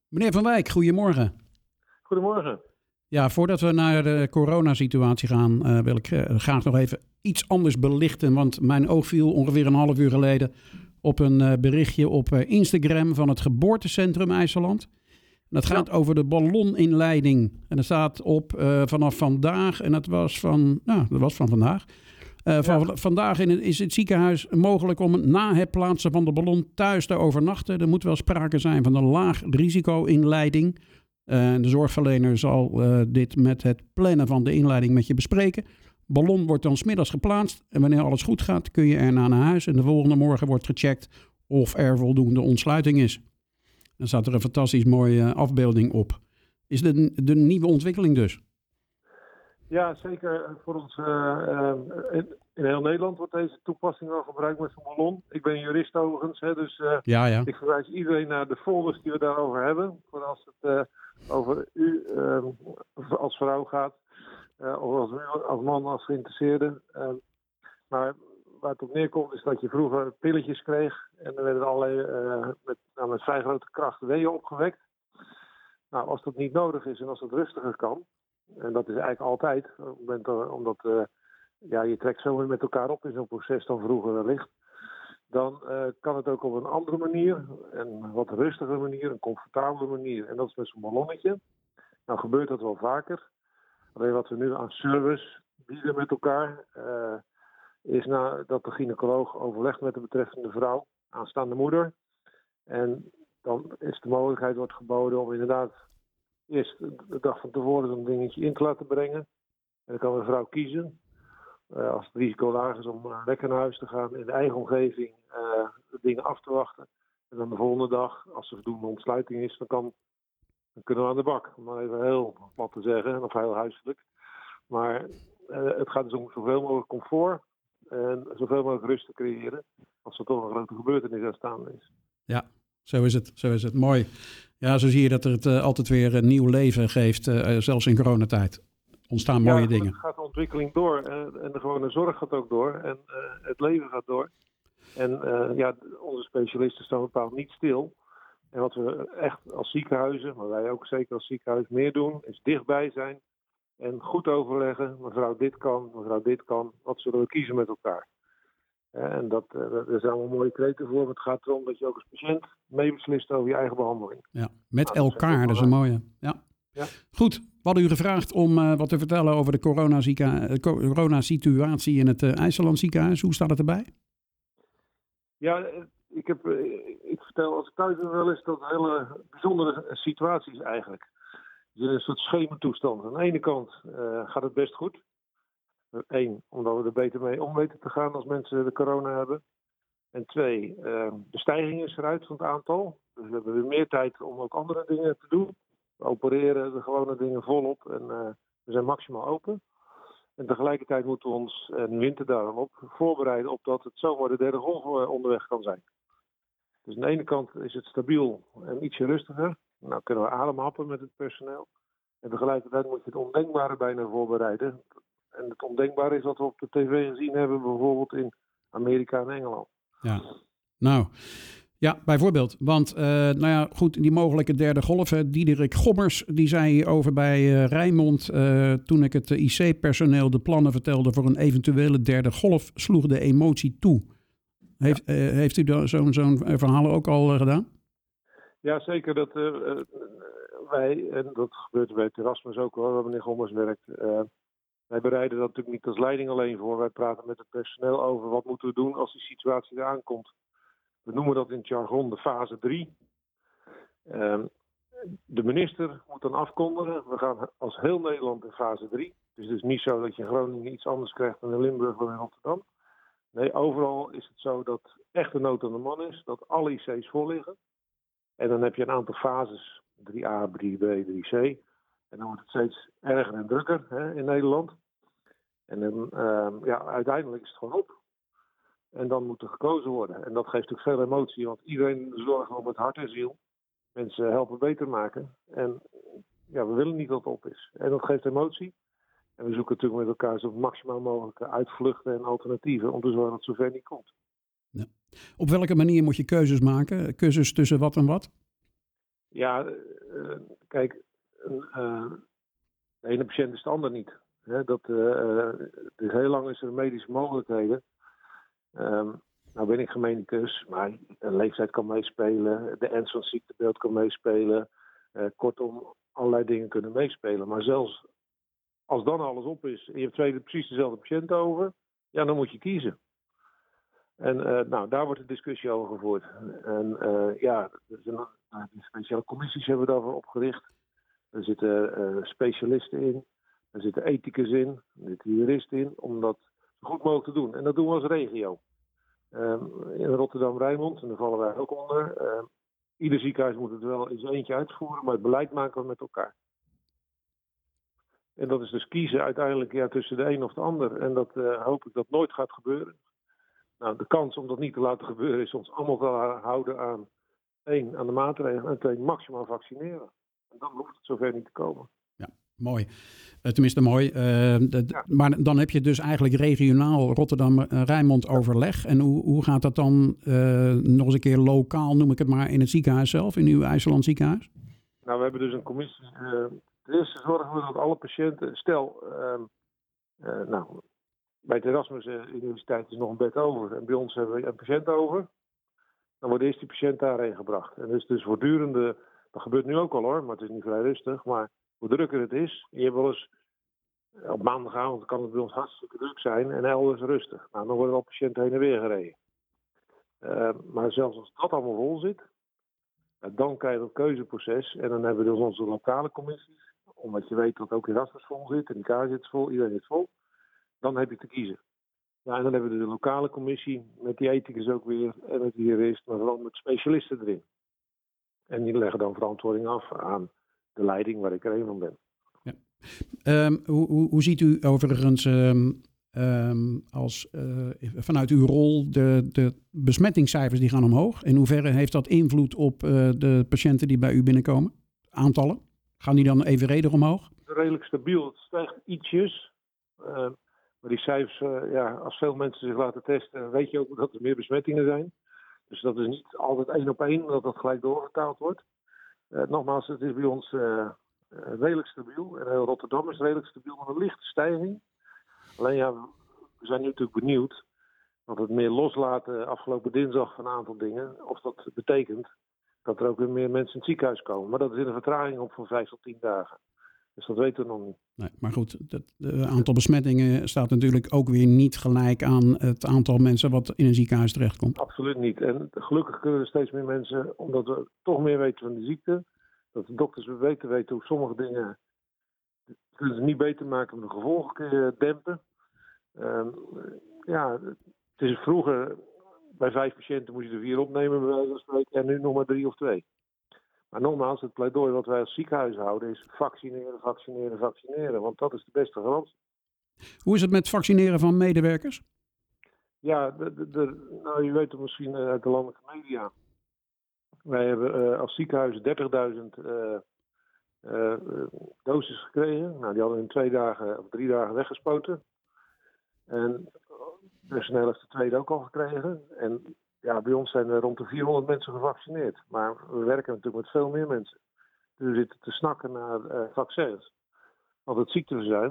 Meneer Van Wijk, goedemorgen. Goedemorgen. Ja, voordat we naar de coronasituatie gaan, wil ik graag nog even iets anders belichten. Want mijn oog viel ongeveer een half uur geleden op een berichtje op Instagram van het geboortecentrum IJsseland. En dat gaat over de balloninleiding. En er staat op vanaf vandaag, en dat was van vandaag. Vandaag is het ziekenhuis mogelijk om na het plaatsen van de ballon thuis te overnachten. Er moet wel sprake zijn van een laag risico-inleiding. De zorgverlener zal dit met het plannen van de inleiding met je bespreken. Ballon wordt dan 's middags geplaatst en wanneer alles goed gaat kun je erna naar huis. En de volgende morgen wordt gecheckt of er voldoende ontsluiting is. Dan staat er een fantastisch mooie afbeelding op. Is de nieuwe ontwikkeling dus? Ja, zeker voor ons. In heel Nederland wordt deze toepassing al gebruikt met zo'n ballon. Ik ben jurist overigens, dus Ja. ik verwijs iedereen naar de folders die we daarover hebben. Voor als het over u als vrouw gaat, of als u als man als geïnteresseerde. Maar waar het op neerkomt is dat je vroeger pilletjes kreeg en er werden allerlei met vrij grote kracht weeën opgewekt. Nou, als dat niet nodig is en als het rustiger kan, en dat is eigenlijk altijd, omdat je trekt zo weer met elkaar op in zo'n proces dan vroeger wellicht. Dan kan het ook op een andere manier, een wat rustige manier, een comfortabele manier. En dat is met zo'n ballonnetje. Nou gebeurt dat wel vaker. Alleen wat we nu aan service bieden met elkaar, is dat de gynaecoloog overlegt met de betreffende vrouw, aanstaande moeder. En dan is de mogelijkheid wordt geboden om inderdaad eerst de dag van tevoren zo'n dingetje in te laten brengen. En dan kan de vrouw kiezen, als het risico laag is, om lekker naar huis te gaan in de eigen omgeving, de dingen af te wachten. En dan de volgende dag, als er voldoende ontsluiting is, dan kunnen we aan de bak. Om maar even heel plat te zeggen, of heel huiselijk. Maar het gaat dus om zoveel mogelijk comfort en zoveel mogelijk rust te creëren, als er toch een grote gebeurtenis aanstaande is. Ja, zo is het. Mooi. Ja, zo zie je dat het altijd weer een nieuw leven geeft, zelfs in coronatijd. Ontstaan mooie dingen. Ja, gaat de ontwikkeling door en de gewone zorg gaat ook door en het leven gaat door. En onze specialisten staan bepaald niet stil. En wat we echt als ziekenhuizen, maar wij ook zeker als ziekenhuis meer doen, is dichtbij zijn en goed overleggen. Mevrouw dit kan, wat zullen we kiezen met elkaar? En er zijn allemaal mooie kreten voor. Het gaat erom dat je ook als patiënt meebeslist over je eigen behandeling. Ja, met elkaar, dat is een mooie. Ja. Goed, we hadden u gevraagd om wat te vertellen over de coronasituatie in het IJsseland ziekenhuis. Hoe staat het erbij? Ja, ik vertel als ik thuis ben wel eens dat het hele bijzondere situatie is eigenlijk. Het is een soort schemertoestand. Aan de ene kant gaat het best goed. 1, omdat we er beter mee om weten te gaan als mensen de corona hebben. En 2, de stijging is eruit van het aantal. Dus we hebben weer meer tijd om ook andere dingen te doen. We opereren de gewone dingen volop en we zijn maximaal open. En tegelijkertijd moeten we ons, en winter daarop, voorbereiden op dat het zomaar de derde golf onderweg kan zijn. Dus aan de ene kant is het stabiel en ietsje rustiger. Nou kunnen we ademhappen met het personeel. En tegelijkertijd moet je het ondenkbare bijna voorbereiden. En het ondenkbare is wat we op de tv gezien hebben, bijvoorbeeld in Amerika en Engeland. Ja, nou, ja, bijvoorbeeld. Want, goed, die mogelijke derde golf. Diederik Gommers, die zei hierover bij Rijnmond, toen ik het IC-personeel de plannen vertelde voor een eventuele derde golf, sloeg de emotie toe. Heeft u zo'n verhaal ook al gedaan? Ja, zeker. Wij, en dat gebeurt bij Erasmus ook wel, waar meneer Gommers werkt. Wij bereiden dat natuurlijk niet als leiding alleen voor. Wij praten met het personeel over wat moeten we doen als die situatie eraan komt. We noemen dat in het jargon de fase 3. De minister moet dan afkondigen. We gaan als heel Nederland in fase 3. Dus het is niet zo dat je in Groningen iets anders krijgt dan in Limburg of in Rotterdam. Nee, overal is het zo dat echt de nood aan de man is. Dat alle IC's vol liggen. En dan heb je een aantal fases. 3A, 3B, 3C. En dan wordt het steeds erger en drukker in Nederland. En dan, uiteindelijk is het gewoon op. En dan moet er gekozen worden. En dat geeft natuurlijk veel emotie, want iedereen zorgt om het hart en ziel. Mensen helpen beter maken. En we willen niet dat het op is. En dat geeft emotie. En we zoeken natuurlijk met elkaar zo maximaal mogelijke uitvluchten en alternatieven om te zorgen dat het zover niet komt. Ja. Op welke manier moet je keuzes maken? Keuzes tussen wat en wat? Ja, kijk, de ene patiënt is de ander niet. Hè, dus heel lang is er medische mogelijkheden. Nou ben ik gemeenicus, maar de leeftijd kan meespelen, de ernst van het ziektebeeld kan meespelen. Kortom, allerlei dingen kunnen meespelen. Maar zelfs als dan alles op is en je hebt precies dezelfde patiënt over, ja, dan moet je kiezen. En daar wordt de discussie over gevoerd. En die speciale commissies hebben we daarvoor opgericht. Er zitten specialisten in, er zitten ethicus in, er zitten juristen in, om dat zo goed mogelijk te doen. En dat doen we als regio. In Rotterdam-Rijnmond, en daar vallen wij ook onder. Ieder ziekenhuis moet het wel eens eentje uitvoeren, maar het beleid maken we met elkaar. En dat is dus kiezen uiteindelijk tussen de een of de ander. En dat hoop ik dat nooit gaat gebeuren. Nou, de kans om dat niet te laten gebeuren is ons allemaal te houden aan de maatregelen en 2, maximaal vaccineren. En dan hoeft het zover niet te komen. Ja, mooi. Tenminste mooi. Maar dan heb je dus eigenlijk regionaal Rotterdam-Rijnmond overleg. En hoe gaat dat dan nog eens een keer lokaal, noem ik het maar, in het ziekenhuis zelf, in uw IJsseland ziekenhuis? Nou, we hebben dus een commissie. Ten eerste zorgen we dat alle patiënten, bij de Erasmus Universiteit is nog een bed over en bij ons hebben we een patiënt over. Dan wordt eerst die patiënt daarheen gebracht. En dus voortdurende, dat gebeurt nu ook al hoor, maar het is niet vrij rustig. Maar hoe drukker het is, je hebt wel eens op maandagavond kan het bij ons hartstikke druk zijn en elders rustig. Nou, dan worden al patiënten heen en weer gereden. Maar zelfs als dat allemaal vol zit, dan krijg je dat keuzeproces. En dan hebben we dus onze lokale commissies, omdat je weet dat ook Erasmus vol zit en die kaart zit vol, iedereen zit vol. Dan heb je te kiezen. Ja, en dan hebben we de lokale commissie met die ethicus ook weer en met die jurist, maar vooral met specialisten erin. En die leggen dan verantwoording af aan de leiding waar ik er een van ben. Ja. Hoe ziet u overigens vanuit uw rol de besmettingscijfers die gaan omhoog? In hoeverre heeft dat invloed op de patiënten die bij u binnenkomen? Aantallen? Gaan die dan evenredig omhoog? Redelijk stabiel. Het stijgt ietsjes. Maar die cijfers, als veel mensen zich laten testen, weet je ook dat er meer besmettingen zijn. Dus dat is niet altijd 1 op 1, dat gelijk doorvertaald wordt. Nogmaals, het is bij ons redelijk stabiel. En heel Rotterdam is redelijk stabiel met een lichte stijging. Alleen we zijn nu natuurlijk benieuwd, want het meer loslaten afgelopen dinsdag van een aantal dingen, of dat betekent dat er ook weer meer mensen in het ziekenhuis komen. Maar dat is in een vertraging op van 5 tot 10 dagen. Dus dat weten we nog niet. Nee, maar goed, het aantal besmettingen staat natuurlijk ook weer niet gelijk aan het aantal mensen wat in een ziekenhuis terechtkomt. Absoluut niet. En gelukkig kunnen er steeds meer mensen, omdat we toch meer weten van de ziekte, dat de dokters beter weten hoe sommige dingen kunnen ze niet beter maken, maar de gevolgen kun je dempen. Het is vroeger bij 5 patiënten moest je er 4 opnemen, bij wijze van spreken, en nu nog maar 3 of 2. Maar nogmaals, het pleidooi wat wij als ziekenhuis houden is vaccineren, vaccineren, vaccineren. Want dat is de beste garantie. Hoe is het met vaccineren van medewerkers? Ja, je weet het misschien uit de landelijke media. Wij hebben als ziekenhuis 30.000 doses gekregen. Nou, die hadden we in 2 dagen of 3 dagen weggespoten. En personeel heeft de tweede ook al gekregen. En ja, bij ons zijn er rond de 400 mensen gevaccineerd. Maar we werken natuurlijk met veel meer mensen. Dus we zitten te snakken naar vaccins. Want het ziekteverzuim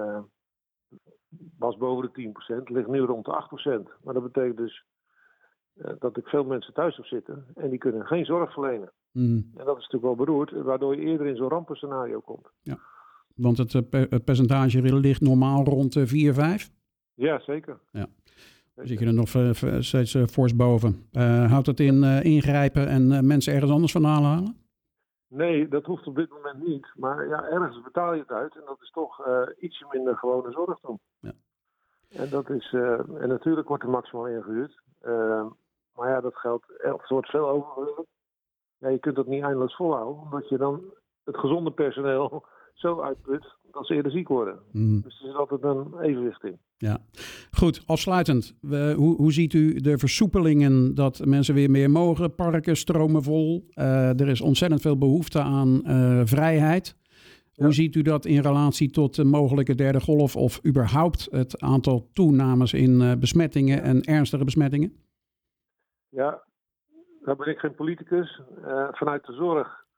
was boven de 10%, ligt nu rond de 8%. Maar dat betekent dus dat ik veel mensen thuis heb zitten en die kunnen geen zorg verlenen. En dat is natuurlijk wel beroerd, waardoor je eerder in zo'n rampenscenario komt. Ja, want het percentage ligt normaal rond 4-5? Ja, zeker. Ja. Zit je er nog steeds fors boven? Houdt het in ingrijpen en mensen ergens anders vandaan halen? Nee, dat hoeft op dit moment niet. Maar ja, ergens betaal je het uit. En dat is toch ietsje minder gewone zorg dan. Ja. En dat is, en natuurlijk wordt er maximaal ingehuurd. Maar ja, dat geldt. Er wordt veel overgehuurd. Ja, je kunt dat niet eindeloos volhouden. Omdat je dan het gezonde personeel zo uitput dat ze eerder ziek worden. Dus er zit altijd een evenwicht in. Ja, goed. Afsluitend. Hoe ziet u de versoepelingen dat mensen weer meer mogen? Parken stromen vol. Er is ontzettend veel behoefte aan vrijheid. Ja. Hoe ziet u dat in relatie tot de mogelijke derde golf of überhaupt het aantal toenames in besmettingen en ernstige besmettingen? Ja, nou ben ik geen politicus. Vanuit de zorg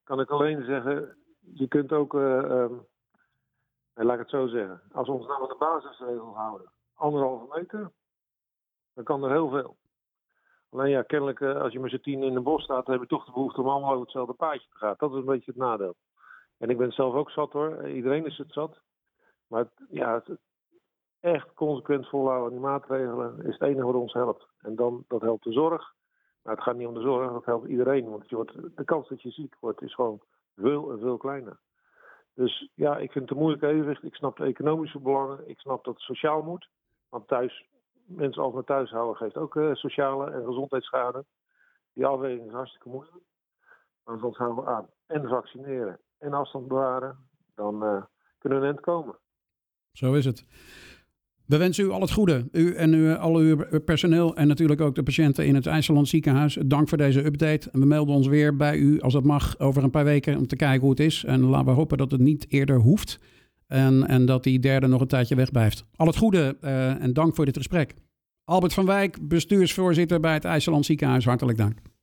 kan ik alleen zeggen, je kunt ook, laat ik het zo zeggen. Als we ons nou aan de basisregel houden, 1,5 meter, dan kan er heel veel. Alleen ja, kennelijk, als je met z'n 10 in een bos staat, dan heb je toch de behoefte om allemaal over hetzelfde paadje te gaan. Dat is een beetje het nadeel. En ik ben het zelf ook zat hoor. Iedereen is het zat. Maar het echt consequent volhouden aan die maatregelen is het enige wat ons helpt. En dan, dat helpt de zorg. Maar het gaat niet om de zorg, dat helpt iedereen. Want de kans dat je ziek wordt is gewoon veel en veel kleiner. Dus ja, ik vind het een moeilijk evenwicht. Ik snap de economische belangen. Ik snap dat het sociaal moet. Want mensen altijd thuis houden geeft ook sociale en gezondheidsschade. Die afweging is hartstikke moeilijk. Maar als we ons houden aan en vaccineren en afstand bewaren, dan kunnen we een eind komen. Zo is het. We wensen u al het goede. U en al uw personeel en natuurlijk ook de patiënten in het IJsseland ziekenhuis. Dank voor deze update. En we melden ons weer bij u, als dat mag, over een paar weken om te kijken hoe het is. En laten we hopen dat het niet eerder hoeft. En dat die derde nog een tijdje wegblijft. Al het goede en dank voor dit gesprek. Albert van Wijk, bestuursvoorzitter bij het IJsseland ziekenhuis. Hartelijk dank.